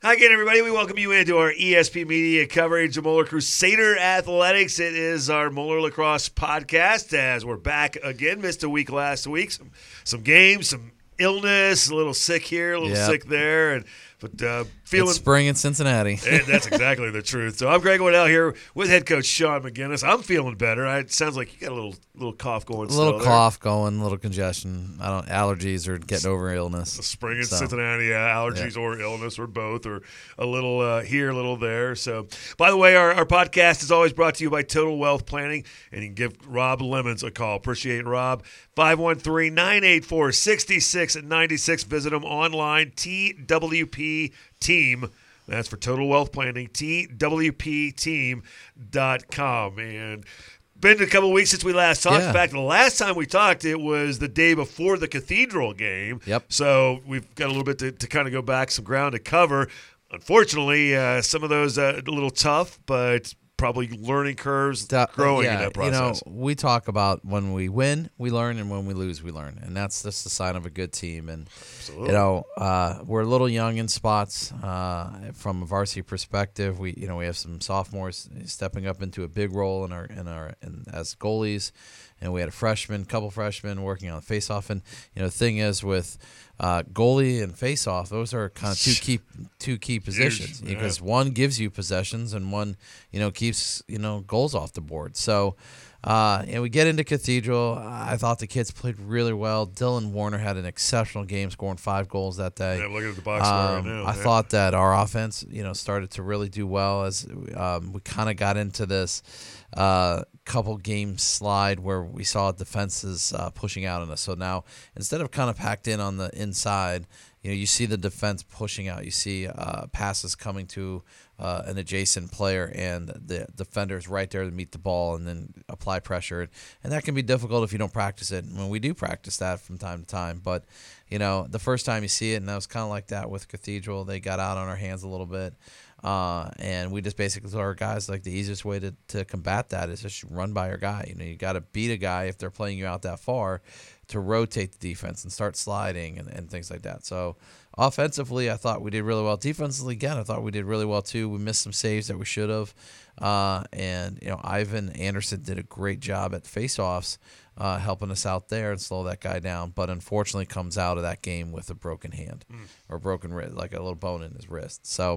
Hi again, everybody. We welcome you into our ESP Media coverage of Moeller Crusader Athletics. It is our Moeller Lacrosse podcast as we're back again. Missed a week last week. Some games, some illness, a little sick here, a little sick there. But feeling it's spring in Cincinnati. And that's exactly the truth. So I'm Greg Waddell here with head coach Sean McGinnis. I'm feeling better. It sounds like you got a little cough going. A little cough going, a little congestion. Allergies or getting over illness. The spring in Cincinnati, allergies or illness or both, or a little here, a little there. So, by the way, our podcast is always brought to you by Total Wealth Planning, and you can give Rob Lemons a call. Appreciate Rob. 513-984-6696. Visit them online, TWP Team. That's for Total Wealth Planning, TWPteam.com. And been a couple of weeks since we last talked. In fact, the last time we talked, it was the day before the Cathedral game. Yep. So we've got a little bit to kind of go back, some ground to cover. Unfortunately, some of those a little tough, but probably learning curves growing in that process. We talk about when we win, we learn, and when we lose, we learn. And that's just the sign of a good team. And, Absolutely. We're a little young in spots from a varsity perspective. We have some sophomores stepping up into a big role in as goalies. And we had a couple freshmen working on the face-off. And, the thing is with goalie and face-off, those are kind of two key positions because one gives you possessions and one, keeps, goals off the board. So, we get into Cathedral. I thought the kids played really well. Dylan Warner had an exceptional game, scoring 5 goals that day. Yeah, looking at the box score right now. I thought that our offense, started to really do well as we kind of got into this couple game slide where we saw defenses pushing out on us. So now instead of kind of packed in on the inside, you see the defense pushing out. You see passes coming to an adjacent player, and the defender's right there to meet the ball and then apply pressure. And that can be difficult if you don't practice it. And we do practice that from time to time. But, the first time you see it, and that was kind of like that with Cathedral, they got out on our hands a little bit. And we just basically told our guys, like, the easiest way to combat that is just run by your guy. You got to beat a guy if they're playing you out that far to rotate the defense and start sliding and things like that. So offensively, I thought we did really well. Defensively, again, I thought we did really well too. We missed some saves that we should have. Ivan Anderson did a great job at faceoffs, helping us out there and slow that guy down. But unfortunately comes out of that game with a broken hand or broken wrist, like a little bone in his wrist. So,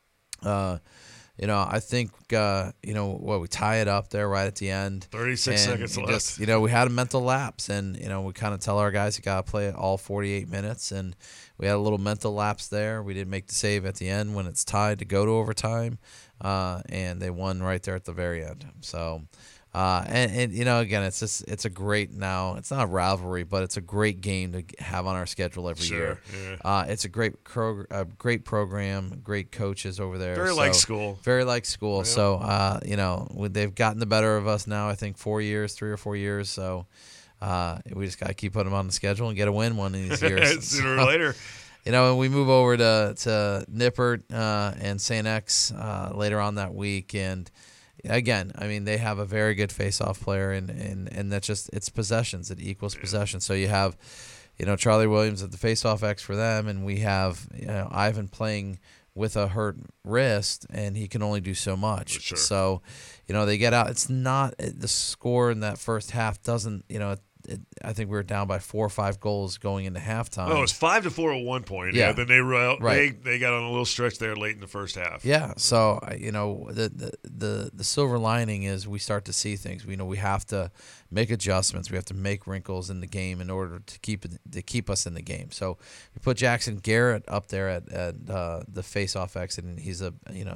I think, we tie it up there right at the end. 36 seconds left. Just, we had a mental lapse, and, we kind of tell our guys you got to play it all 48 minutes, and we had a little mental lapse there. We didn't make the save at the end when it's tied to go to overtime, and they won right there at the very end. So, again, it's a great now. It's not a rivalry, but it's a great game to have on our schedule every year. Yeah. It's a great program, great coaches over there. Very like school. Yeah. So, they've gotten the better of us now. I think 3 or 4 years. So, we just got to keep putting them on the schedule and get a win one of these years. Sooner or later. And we move over to Nippert and St. X later on that week, and again, they have a very good face-off player, and that's just it's possessions. It equals possessions. So you have, Charlie Williams at the face-off X for them, and we have Ivan playing with a hurt wrist, and he can only do so much. Sure. So, they get out. It's not the score in that first half doesn't I think we were down by 4 or 5 goals going into halftime. Oh, it was 5-4 at one point. Yeah. Then they got on a little stretch there late in the first half. Yeah. So the silver lining is we start to see things. We have to make adjustments. We have to make wrinkles in the game in order to keep us in the game. So we put Jackson Garrett up there at the face-off exit, and he's a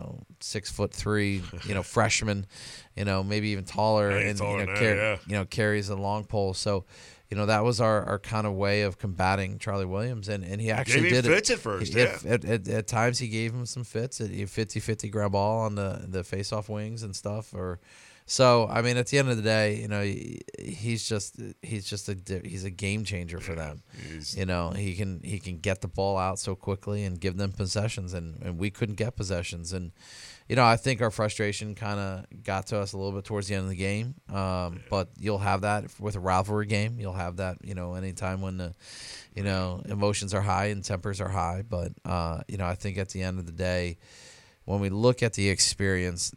6'3", freshman, maybe even taller, and carries a long pole. So, that was our kind of way of combating Charlie Williams, and he actually gave him did fits at first. At times he gave him some fits. 50-50 ground ball on the face-off wings and stuff, or So I mean, at the end of the day, he's a game changer for them. He can get the ball out so quickly and give them possessions, and we couldn't get possessions. And I think our frustration kind of got to us a little bit towards the end of the game. But you'll have that with a rivalry game. You'll have that, anytime when the, emotions are high and tempers are high. But, I think at the end of the day, when we look at the experience,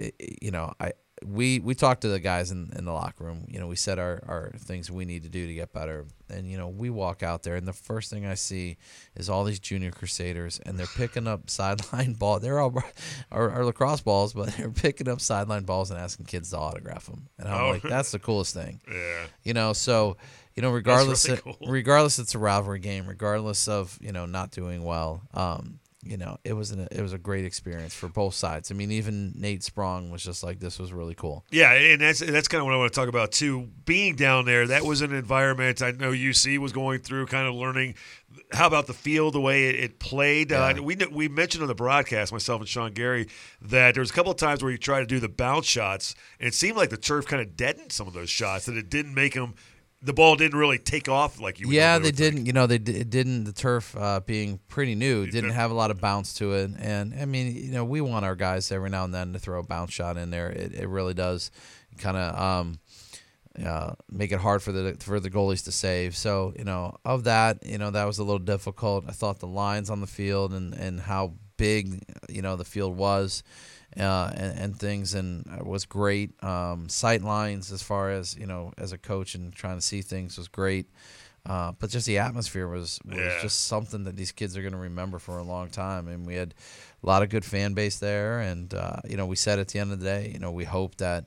we talked to the guys in the locker room. We said our things we need to do to get better. And, we walk out there, and the first thing I see is all these junior Crusaders, and they're picking up sideline ball. They're all our lacrosse balls, but they're picking up sideline balls and asking kids to autograph them. And I'm like, that's the coolest thing. Yeah. So, regardless, really cool. regardless it's a rivalry game, regardless of, not doing well, it was a great experience for both sides. I mean, even Nate Sprong was just like, this was really cool. Yeah, and that's kind of what I want to talk about too. Being down there, that was an environment I know UC was going through, kind of learning. How about the field, the way it played? Yeah. We mentioned on the broadcast, myself and Sean Gary, that there was a couple of times where you tried to do the bounce shots, and it seemed like the turf kind of deadened some of those shots, that it didn't make them. The ball didn't really take off like you would. Yeah, they didn't. It didn't. The turf being pretty new didn't have a lot of bounce to it. And I mean, we want our guys every now and then to throw a bounce shot in there. It really does kind of make it hard for the goalies to save. So of that, that was a little difficult. I thought the lines on the field and how big the field was. And things, and it was great. Sight lines, as far as as a coach and trying to see things, was great. But just the atmosphere was just something that these kids are going to remember for a long time. And we had a lot of good fan base there. And we said at the end of the day, we hope that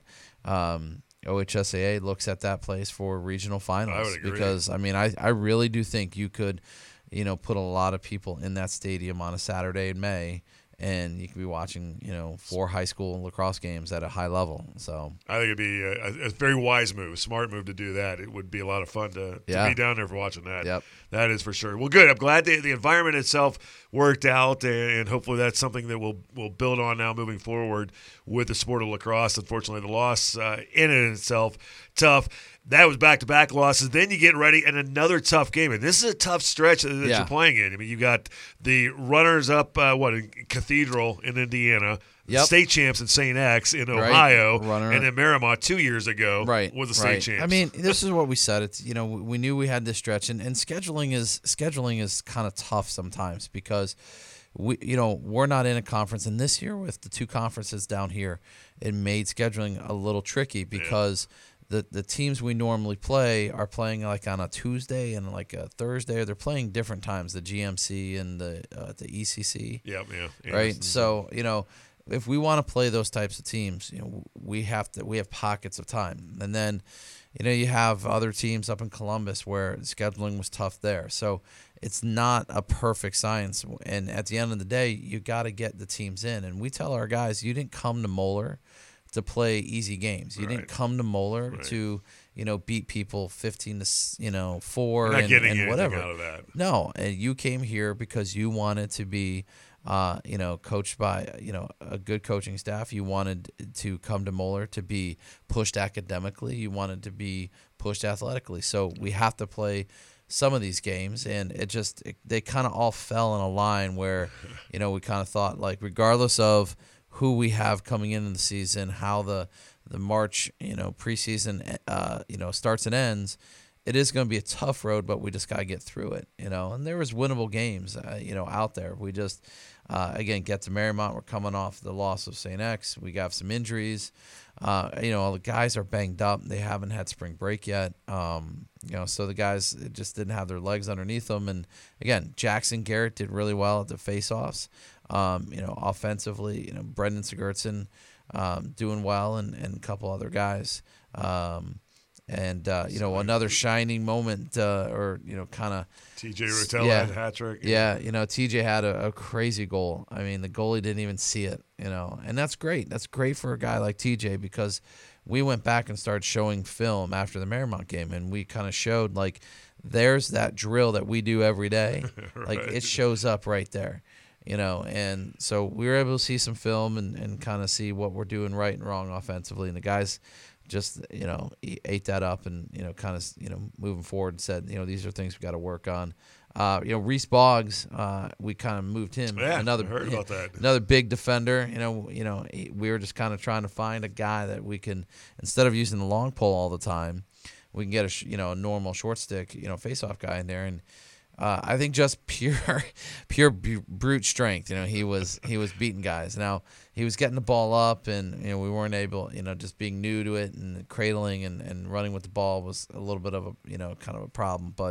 OHSAA looks at that place for regional finals. I would agree. Because I really do think you could, put a lot of people in that stadium on a Saturday in May. And you could be watching, 4 high school lacrosse games at a high level. So I think it'd be a very wise move, a smart move to do that. It would be a lot of fun to be down there for watching that. Yep. That is for sure. Well, good. I'm glad the environment itself worked out, and hopefully that's something that we'll build on now moving forward with the sport of lacrosse. Unfortunately, the loss in and itself, tough. That was back-to-back losses. Then you get ready, and another tough game. And this is a tough stretch that you're playing in. I mean, you got the runners-up, in Cathedral in Indiana, state champs in St. X in Ohio, and then Marymount 2 years ago was the state champs. I mean, this is what we said. It's we knew we had this stretch, and scheduling is kind of tough sometimes because we're not in a conference, and this year with the 2 conferences down here, it made scheduling a little tricky because. The teams we normally play are playing like on a Tuesday and like a Thursday. They're playing different times, the GMC and the ECC. Yeah. Right. So if we want to play those types of teams, we have pockets of time, and then you have other teams up in Columbus where scheduling was tough there. So it's not a perfect science, and at the end of the day, you got to get the teams in. And we tell our guys, you didn't come to Moeller to play easy games. You didn't come to Moeller to, beat people 15-4 and whatever. Out of that. No, and you came here because you wanted to be, coached by, a good coaching staff. You wanted to come to Moeller to be pushed academically. You wanted to be pushed athletically. So we have to play some of these games, and they kind of all fell in a line where, we kind of thought, like, regardless of who we have coming into the season, how the March, preseason, starts and ends, it is going to be a tough road, but we just got to get through it, And there was winnable games, out there. We just, again, get to Marymount. We're coming off the loss of St. X. We got some injuries. All the guys are banged up. They haven't had spring break yet. So the guys just didn't have their legs underneath them. And again, Jackson Garrett did really well at the faceoffs. Offensively, Brendan Sigurdsson doing well, and a couple other guys. Another shining moment, kind of TJ Rotella had a hat trick. Yeah, TJ had a crazy goal. I mean, the goalie didn't even see it, and that's great. That's great for a guy like TJ because we went back and started showing film after the Marymount game, and we kind of showed, like, there's that drill that we do every day. Like, it shows up right there. And so we were able to see some film and kind of see what we're doing right and wrong offensively. And the guys just, ate that up and, kind of, moving forward and said, these are things we got to work on. Reese Boggs, we kind of moved him. Yeah, I heard about that. Another big defender. We were just kind of trying to find a guy that we can, instead of using the long pole all the time, we can get a normal short stick, face-off guy in there. And I think just pure brute strength. He was beating guys. Now he was getting the ball up, and we weren't able. Just being new to it and cradling and running with the ball was a little bit of a kind of a problem. But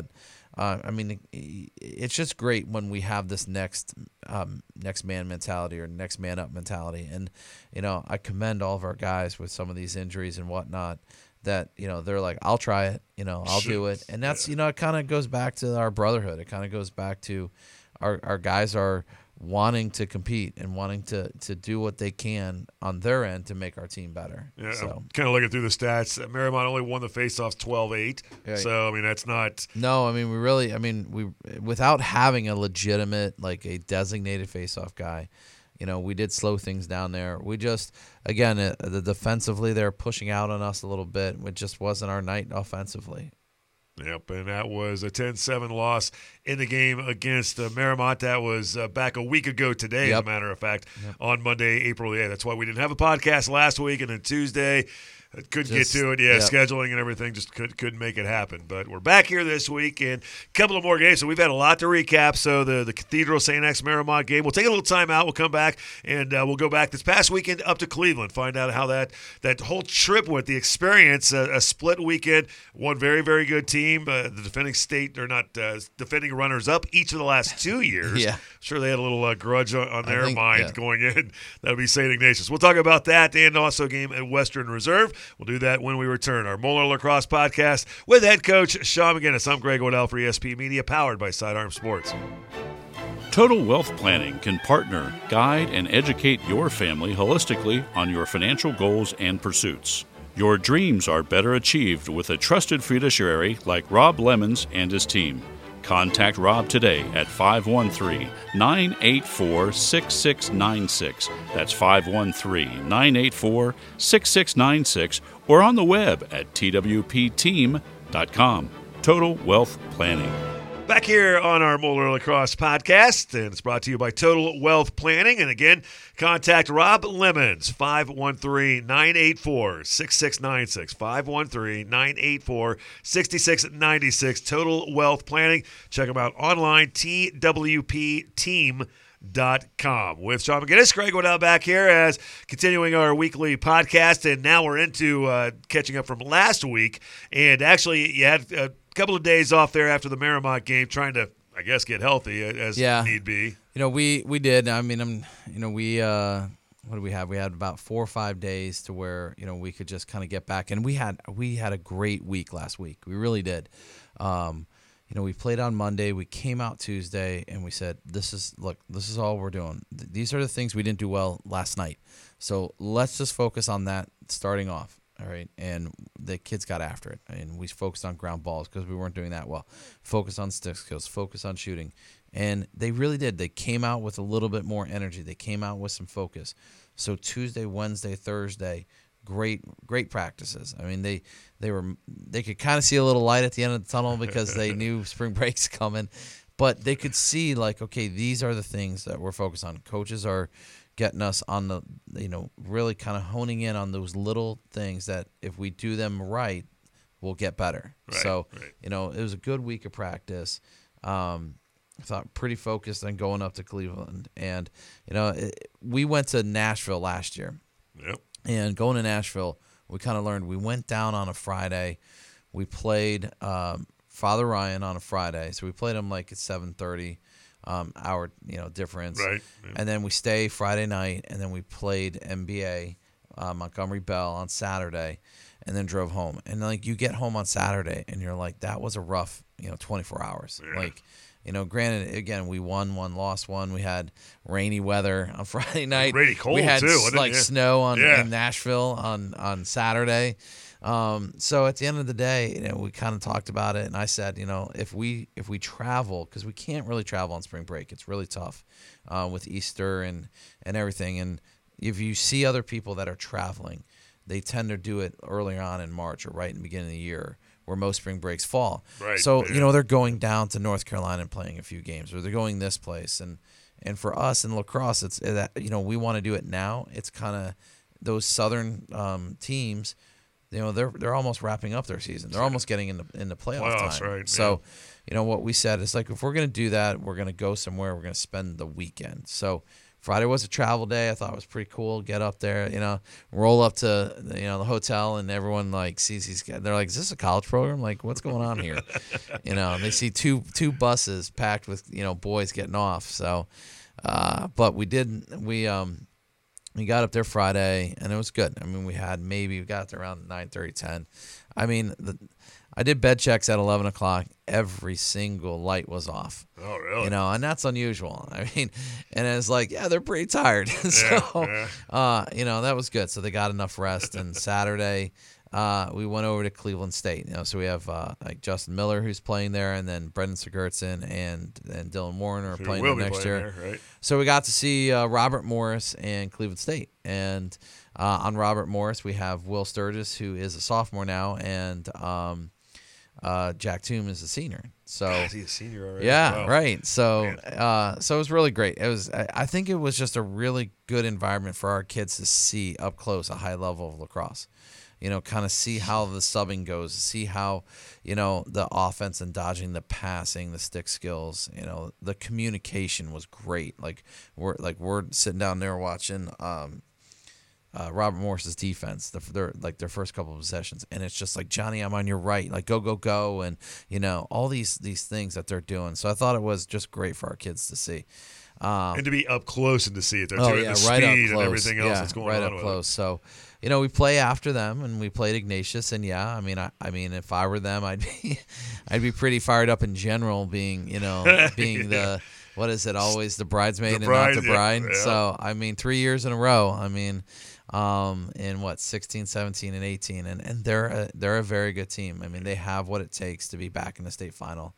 it's just great when we have this next man mentality or next man up mentality. And I commend all of our guys with some of these injuries and whatnot. That they're like, I'll try it, I'll do it, and that's it kind of goes back to our brotherhood. It kind of goes back to our guys are wanting to compete and wanting to do what they can on their end to make our team better. Yeah, so. I'm kind of looking through the stats. Marymount only won the faceoffs 12-8. Right. So that's not. No, we without having a legitimate a designated faceoff guy. We did slow things down there. We just, again, the defensively, they're pushing out on us a little bit. It just wasn't our night offensively. Yep, and that was a 10-7 loss in the game against Marymount. That was back a week ago today, as a matter of fact, on Monday, April 8th. That's why we didn't have a podcast last week, and then Tuesday, couldn't get to it. Scheduling and everything just couldn't make it happen. But we're back here this week and a couple of more games. So we've had a lot to recap. So the Cathedral St. X Marymount game. We'll take a little time out. We'll come back and we'll go back this past weekend up to Cleveland. Find out how that whole trip went. The experience, a split weekend. One very, very good team. The defending defending runners up each of the last 2 years. Yeah. I'm sure they had a little grudge on their mind going in. That would be St. Ignatius. We'll talk about that and also a game at Western Reserve. We'll do that when we return. Our Moeller Lacrosse Podcast with head coach Sean McGinnis. I'm Greg Waddell for ESP Media, powered by Sidearm Sports. Total Wealth Planning can partner, guide, and educate your family holistically on your financial goals and pursuits. Your dreams are better achieved with a trusted fiduciary like Rob Lemons and his team. Contact Rob today at 513-984-6696. That's 513-984-6696 or on the web at twpteam.com. Total Wealth Planning. Back here on our Moeller Lacrosse Podcast, and it's brought to you by Total Wealth Planning. And again, contact Rob Lemons, 513-984-6696, 513-984-6696, Total Wealth Planning. Check them out online, twpteam.com. With Sean McGinnis, Greg Waddell back here as continuing our weekly podcast, and now we're into catching up from last week. And actually, you had couple of days off there after the Marymount game, trying to, I guess, get healthy as need be. We did. What did we have? We had about 4 or 5 days to where we could just kind of get back, and we had a great week last week. We really did. We played on Monday. We came out Tuesday, and we said, "This is all we're doing. These are the things we didn't do well last night. So let's just focus on that starting off." All right, and the kids got after it, and we focused on ground balls because we weren't doing that well. Focus on stick skills, focus on shooting, and they really did. They came out with a little bit more energy. They came out with some focus. So Tuesday, Wednesday, Thursday, great practices. They could kind of see a little light at the end of the tunnel because they knew spring break's coming, but they could see okay, these are the things that we're focused on. Coaches are getting us on the, really kind of honing in on those little things that if we do them right, we'll get better. Right. It was a good week of practice. I thought pretty focused on going up to Cleveland. And, we went to Nashville last year. Yep. And going to Nashville, we kind of learned. We went down on a Friday. We played Father Ryan on a Friday. So we played him at 7:30. Hour difference, right? Yeah. And then we stay Friday night, and then we played MBA Montgomery Bell on Saturday, and then drove home. And you get home on Saturday, and you're like, that was a rough 24 hours. Yeah. Granted, again, we won one, lost one. We had rainy weather on Friday night. Rainy, cold we had too. Snow in Nashville on Saturday. So at the end of the day, we kind of talked about it, and I said, if we travel, because we can't really travel on spring break, it's really tough with Easter and everything. And if you see other people that are traveling, they tend to do it earlier on in March or right in the beginning of the year, where most spring breaks fall. Right. So they're going down to North Carolina and playing a few games, or they're going this place, and for us in lacrosse, it's we want to do it now. It's kind of those southern teams. They're almost wrapping up their season. They're almost getting in the playoffs time. Right? So, what we said is if we're going to do that, we're going to go somewhere. We're going to spend the weekend. So Friday was a travel day. I thought it was pretty cool. Get up there, roll up to the hotel, and everyone sees these guys. They're like, "Is this a college program? What's going on here?" And they see two buses packed with boys getting off. So, but we didn't. We got up there Friday, and it was good. I mean, we got up there around 9:30, 10. I mean, I did bed checks at 11 o'clock. Every single light was off. Oh, really? And that's unusual. I mean, and it's they're pretty tired. So, that was good. So they got enough rest. And Saturday, we went over to Cleveland State. So we have Justin Miller, who's playing there, and then Brendan Sigurdsson and Dylan Warren are playing there next year. There, right? So we got to see Robert Morris and Cleveland State. And on Robert Morris, we have Will Sturgis, who is a sophomore now, and Jack Toom is a senior. So is he a senior already? Yeah, wow. right. So so it was really great. I think it was just a really good environment for our kids to see up close a high level of lacrosse. Kind of see how the subbing goes, see how, the offense and dodging, the passing, the stick skills, the communication was great. We're sitting down there watching Robert Morris's defense, their first couple of possessions, and it's just Johnny, I'm on your right, go, and all these things that they're doing. So I thought it was just great for our kids to see. And to be up close and to see it there, too, Oh, and yeah, the right up speed close. and everything else that's going right on up with close. So, we play after them, and we played Ignatius, and I mean, if I were them, I'd be pretty fired up in general, being the what is it, always the bridesmaid and not the bride. Yeah. So, I mean, 3 years in a row. I mean, in 16, 17, and 18, and they're a very good team. I mean, they have what it takes to be back in the state final.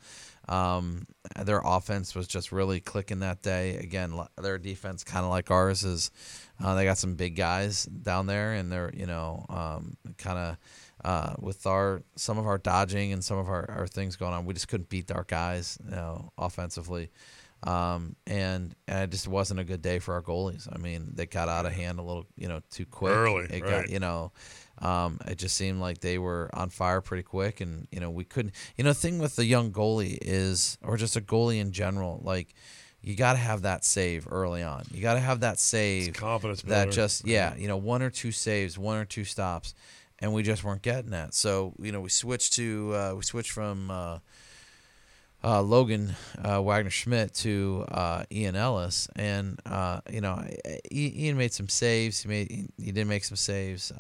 Their offense was just really clicking that day. Again, their defense, kind of like ours, is they got some big guys down there, and they're kind of with some of our dodging and some of our things going on, we just couldn't beat our guys offensively. And it just wasn't a good day for our goalies. I mean, they got out of hand a little, too quick. Early, it right. got, it just seemed like they were on fire pretty quick, and we couldn't. The thing with the young goalie is, or just a goalie in general, you got to have that save early on. You got to have that save, It's confidence that builder. just one or two saves, one or two stops, and we just weren't getting that. So we switched from Logan Wagner Schmidt to Ian Ellis, and Ian made some saves. He did make some saves.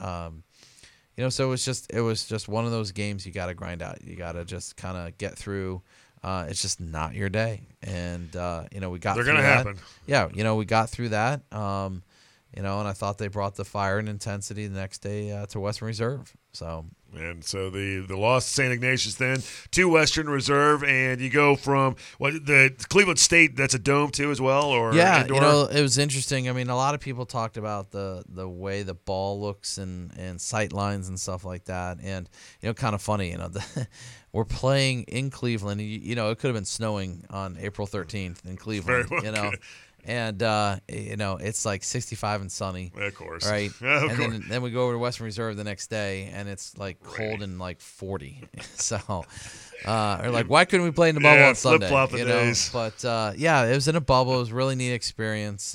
So it was just one of those games you got to grind out. You got to just kind of get through. It's just not your day, and we got. They're going to to happen. Yeah, we got through that. And I thought they brought the fire and intensity the next day to Western Reserve. So. And so the loss to St. Ignatius then to Western Reserve, and you go from the Cleveland State. That's a dome too, as well, or yeah, indoor? It was interesting. I mean, a lot of people talked about the way the ball looks and sight lines and stuff like that, and kind of funny. We're playing in Cleveland. It could have been snowing on April 13th in Cleveland. Very well could. And it's 65 and sunny. Of course, right? Of and course. then we go over to Western Reserve the next day, and it's cold and 40. So, or why couldn't we play in the bubble on Sunday? Flip-flop the days. But it was in a bubble. It was a really neat experience.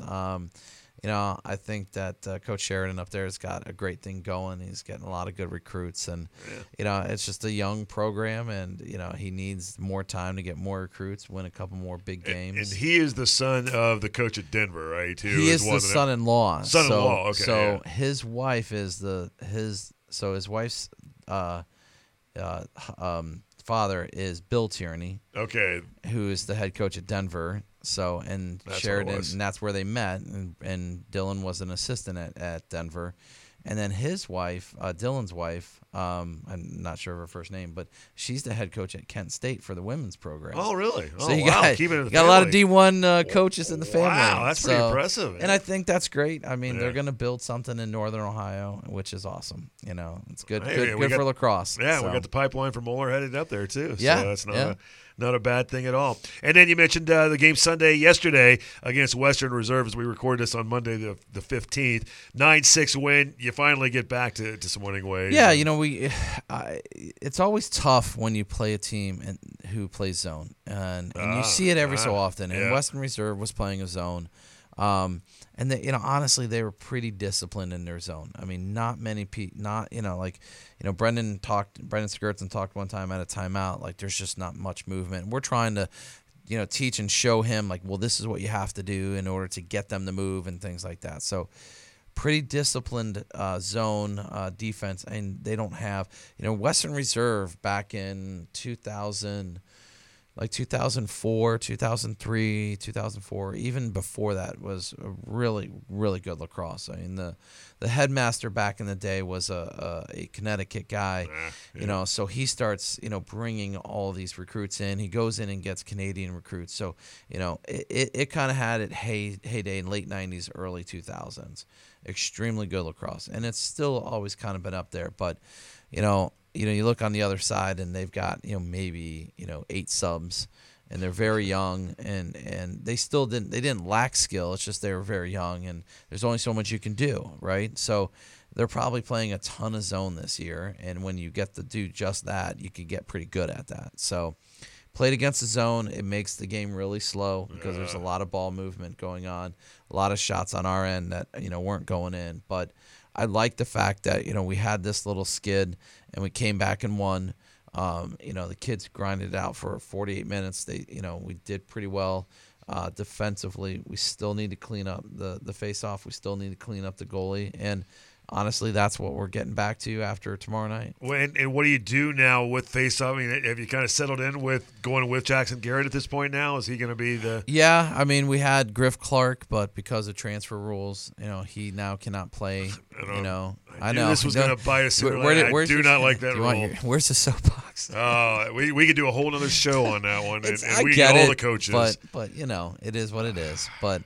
I think that Coach Sheridan up there has got a great thing going. He's getting a lot of good recruits, and it's just a young program, and he needs more time to get more recruits, win a couple more big games. And he is the son of the coach at Denver, right? He is the son-in-law. Son-in-law. Okay. So his wife is his wife's father is Bill Tierney. Okay. Who is the head coach at Denver. So, and That's Sheridan, what it was. and that's where they met. And Dylan was an assistant at Denver. And then his wife, Dylan's wife, I'm not sure of her first name, but she's the head coach at Kent State for the women's program. Oh, really? So oh, you wow. got, Keeping it in the got a lot of family. D1 coaches in the family. Wow, that's pretty impressive. And I think that's great. I mean, Yeah. they're going to build something in Northern Ohio, which is awesome. It's good, Hey, good, we good got- for lacrosse. Yeah, so. we got the pipeline for Moeller headed up there, too. Yeah, So that's yeah. not a bad thing at all. And then you mentioned the game Sunday yesterday against Western Reserve as we record this on Monday the 15th. 9-6 win. You finally get back to some winning ways. Yeah, it's always tough when you play a team who plays zone, and you see it every so often. And yeah. Western Reserve was playing a zone, and honestly, they were pretty disciplined in their zone. I mean, not many people, Brendan Skirtson talked one time at a timeout. Like, there's just not much movement. We're trying to, teach and show him like, well, this is what you have to do in order to get them to move and things like that. So. Pretty disciplined zone defense, and they don't have, Western Reserve back in 2004, 2003, 2004, even before that was a really, really good lacrosse. I mean, the headmaster back in the day was a Connecticut guy, so he starts, bringing all these recruits in. He goes in and gets Canadian recruits. So, it kind of had its heyday in late 90s, early 2000s. Extremely good lacrosse, and it's still always kind of been up there. But, you look on the other side, and they've got maybe 8 subs, and they're very young, and they didn't lack skill. It's just they were very young, and there's only so much you can do, right? So they're probably playing a ton of zone this year, and when you get to do just that, you can get pretty good at that. So. Played against the zone, it makes the game really slow because there's a lot of ball movement going on, a lot of shots on our end that weren't going in. But I like the fact that we had this little skid and we came back and won. The kids grinded it out for 48 minutes. We did pretty well defensively. We still need to clean up the face-off. We still need to clean up the goalie, and honestly, that's what we're getting back to after tomorrow night. And what do you do now with face-off? I mean, have you kind of settled in with going with Jackson Garrett at this point now? Is he going to be the – Yeah, I mean, we had Griff Clark, but because of transfer rules, he now cannot play. I know. This was going to bite us sooner or later. I do not like that rule. Where's the soapbox? We could do a whole other show on that one. I we get all it, the coaches. But it is what it is. But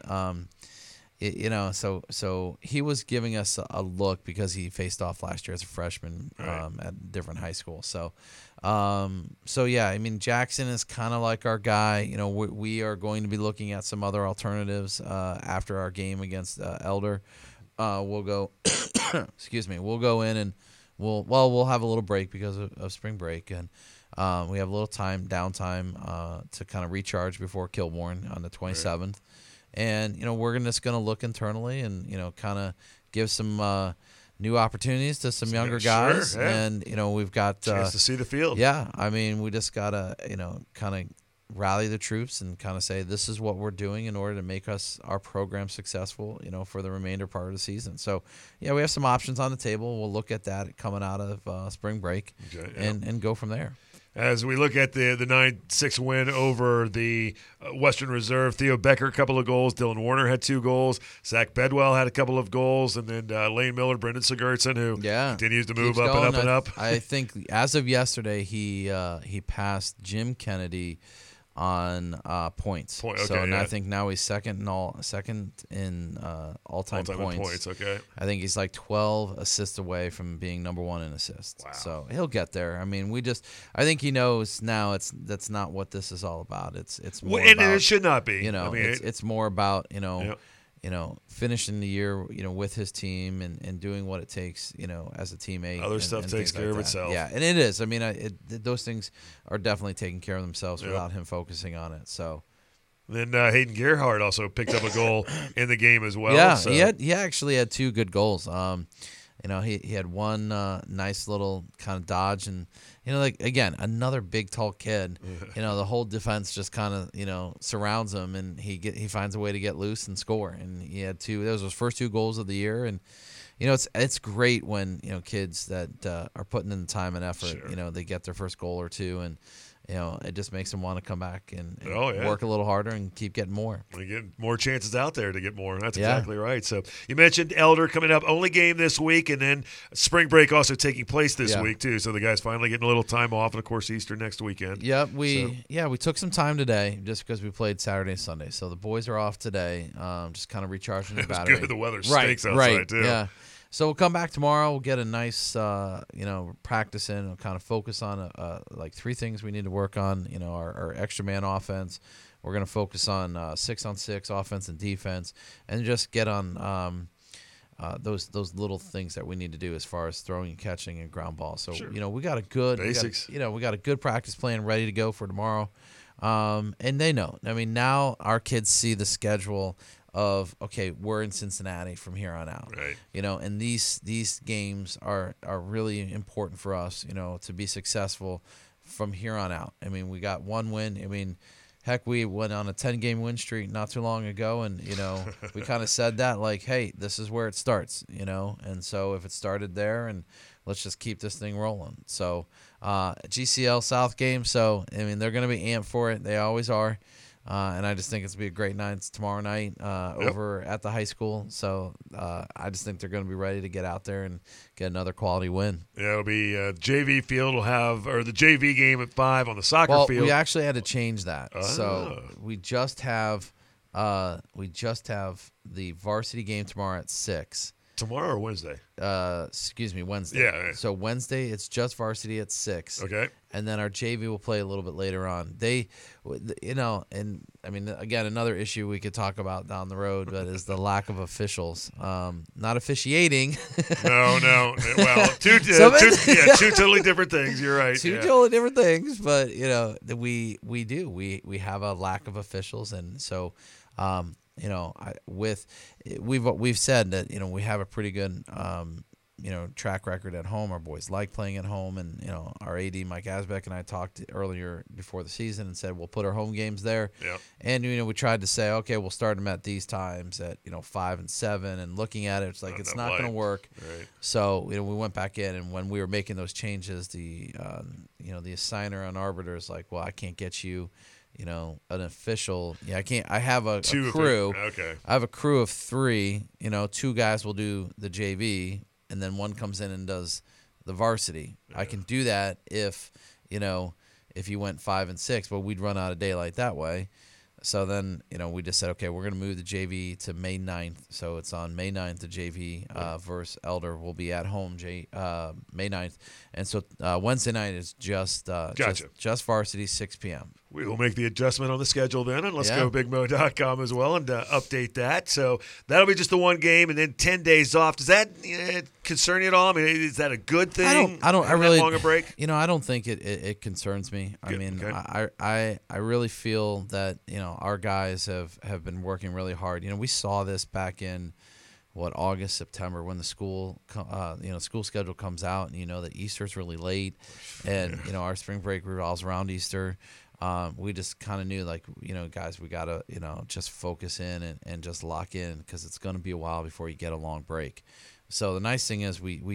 so he was giving us a look because he faced off last year as a freshman at a different high school. So yeah, I mean, Jackson is kind of like our guy. We are going to be looking at some other alternatives after our game against Elder. We'll go, excuse me. We'll go in and we'll have a little break because of spring break, and we have a little downtime to kind of recharge before Kilbourne on the 27th. Right. And, we're just going to look internally and, kind of give some new opportunities to some younger guys. Sure, yeah. And, we've got chance to see the field. Yeah. I mean, we just got to, kind of rally the troops and kind of say this is what we're doing in order to make our program successful, for the remainder part of the season. So, yeah, we have some options on the table. We'll look at that coming out of spring break and go from there. As we look at the 9-6 win over the Western Reserve, Theo Becker, a couple of goals. Dylan Warner had 2 goals. Zach Bedwell had a couple of goals. And then Lane Miller, Brendan Sigurdsson, who continues to move up and up and up. I think as of yesterday, he passed Jim Kennedy on points. I think now he's second in all-time points. Okay. I think he's like 12 assists away from being number 1 in assists. Wow. So he'll get there. I mean, I think he knows now that's not what this is all about. It's more about, and it should not be. It's more about finishing the year, with his team and doing what it takes, as a teammate. Other stuff takes care of itself. Yeah, and it is. I mean, those things are definitely taking care of themselves without him focusing on it. So. Then Hayden Gerhardt also picked up a goal in the game as well. Yeah, so. he actually had 2 good goals. He had one nice little kind of dodge, and again, another big tall kid. The whole defense just kind of surrounds him, and he finds a way to get loose and score. And he had 2. Those were his first 2 goals of the year, and it's great when kids that are putting in the time and effort. Sure. They get their first goal or 2, and it just makes them want to come back and Oh, yeah. work a little harder and keep getting more. We get more chances out there to get more. That's Yeah. exactly right. So you mentioned Elder coming up, only game this week, and then spring break also taking place this Yeah. week too. So the guys finally getting a little time off, and of course Easter next weekend. Yep, we took some time today just because we played Saturday and Sunday. So the boys are off today, just kind of recharging their It was battery. good. The weather Right, stinks outside right, too. yeah. So we'll come back tomorrow. We'll get a nice, practice in. We'll kind of focus on like 3 things we need to work on. Our extra man offense. We're going to focus on 6-on-6 offense and defense, and just get on those little things that we need to do as far as throwing and catching and ground ball. So Sure. we got a good Basics. we got a good practice plan ready to go for tomorrow. And they know. I mean, now our kids see the schedule of, okay, we're in Cincinnati from here on out. Right. And these games are really important for us, to be successful from here on out. I mean, we got 1 win. I mean, heck, we went on a 10-game win streak not too long ago, and we kind of said that, like, hey, this is where it starts, and so if it started there, and let's just keep this thing rolling. So GCL South game, so I mean, they're going to be amped for it. They always are. And I just think it's going to be a great night tomorrow night over at the high school. So I just think they're going to be ready to get out there and get another quality win. Yeah, it'll be JV field will have, or the JV game at 5 on the soccer Well, field. we actually had to change that. Oh. So we just have the varsity game tomorrow at 6. Tomorrow or Wednesday? Wednesday. Yeah. So Wednesday, it's just varsity at 6. Okay. And then our JV will play a little bit later on. They, and I mean, again, another issue we could talk about down the road, but is the lack of officials. Not officiating. No. Well, two totally different things. You're right. Two yeah. totally different things, but we have a lack of officials, and so we've said that we have a pretty good track record at home. Our boys like playing at home, and our AD Mike Asbeck and I talked earlier before the season and said we'll put our home games there. Yep. And we tried to say, okay, we'll start them at these times at 5 and 7, and looking at it, it's like it's not going to work. Right. So we went back in, and when we were making those changes, the assigner on arbiter is like, well, I can't get you an official. Yeah, I can't. I have a crew. Okay. I have a crew of 3. 2 guys will do the JV, and then 1 comes in and does the varsity. Yeah. I can do that if you went 5 and 6, but we'd run out of daylight that way. So then, we just said, okay, we're going to move the JV to May 9th. So it's on May 9th, the JV versus Elder will be at home May 9th. And so Wednesday night is just varsity, 6 p.m. We will make the adjustment on the schedule then, and let's go bigmo.com as well and update that. So that'll be just the 1 game, and then 10 days off. Does that concern you at all? I mean, is that a good thing? I really long a break. I don't think it concerns me. Good. I mean, okay. I really feel that our guys have been working really hard. We saw this back in August, September, when the school school schedule comes out, and that Easter's really late, and our spring break revolves around Easter. We just kind of knew, like, guys, we got to, just focus in and just lock in, because it's going to be a while before you get a long break. So the nice thing is we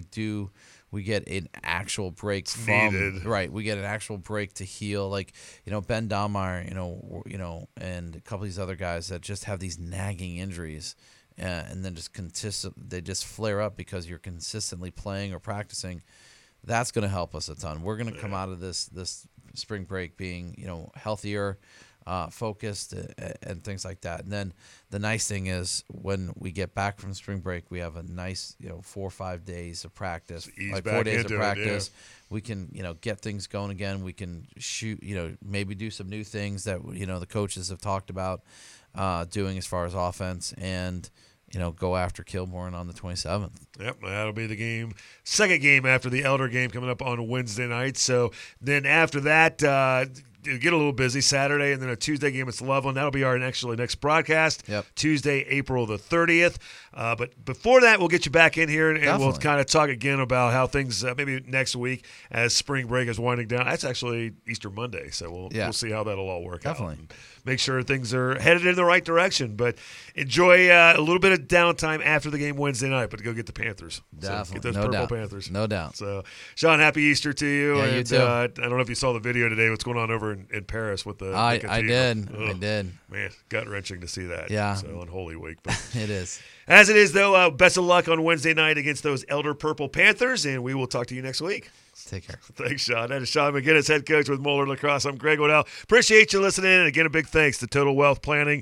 get an actual break needed. Right. We get an actual break to heal. Like, Ben Dahlmeyer, and a couple of these other guys that just have these nagging injuries, and then they just flare up because you're consistently playing or practicing. That's going to help us a ton. We're going to come out of this spring break being, healthier, focused, and things like that. And then the nice thing is, when we get back from spring break, we have a nice, 4 or 5 days of practice. Like 4 days of practice. Yeah. We can, get things going again. We can shoot, maybe do some new things that, the coaches have talked about doing as far as offense, and go after Kilbourne on the 27th. Yep, that'll be the game. Second game after the Elder game coming up on Wednesday night. So then after that, get a little busy Saturday, and then a Tuesday game against Loveland. That'll be our next broadcast. Yep. Tuesday, April the 30th. But before that, we'll get you back in here, and we'll Definitely. kind of talk again about how things maybe next week as spring break is winding down. That's actually Easter Monday, so we'll see how that'll all work out. Definitely. And make sure things are headed in the right direction. But enjoy a little bit of downtime after the game Wednesday night, but go get the Panthers. Definitely. So get those No Purple doubt. Panthers. No doubt. So, Sean, happy Easter to you. Yeah, and, you too. I don't know if you saw the video today, what's going on over in Paris with the I Cathedral. did. Ugh. I did. Man, gut-wrenching to see that. Yeah. So on Holy Week. But It is. as it is, though, best of luck on Wednesday night against those Elder Purple Panthers, and we will talk to you next week. Take care. Thanks, Sean. That is Sean McGinnis, head coach with Moeller Lacrosse. I'm Greg Waddell. Appreciate you listening. And again, a big thanks to Total Wealth Planning.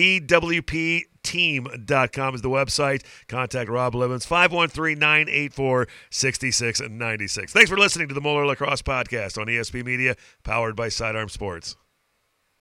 TWPteam.com is the website. Contact Rob Livens, 513-984-6696. Thanks for listening to the Moeller Lacrosse Podcast on ESP Media, powered by Sidearm Sports.